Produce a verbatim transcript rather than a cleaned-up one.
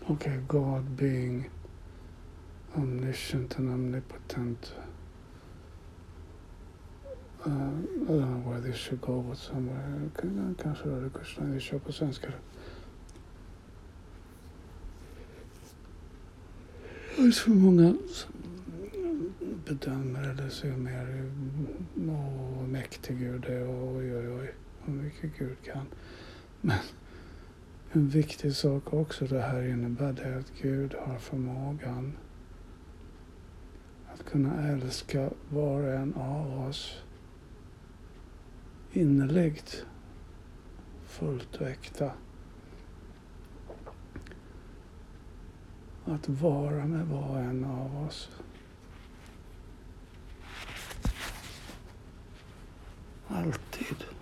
Okay, God being omniscient and omnipotent. Uh, I don't know where this should go, but somewhere. Kanske Hare Krishna, vi kör på svenska. Det är så många som bedömer eller ser mer och mäktig Gud är och oj oj oj hur mycket Gud kan. Men en viktig sak också det här innebär det att Gud har förmågan att kunna älska var och en av oss innerligt, fullt och äkta. Att vara med var och en av oss. Alltid.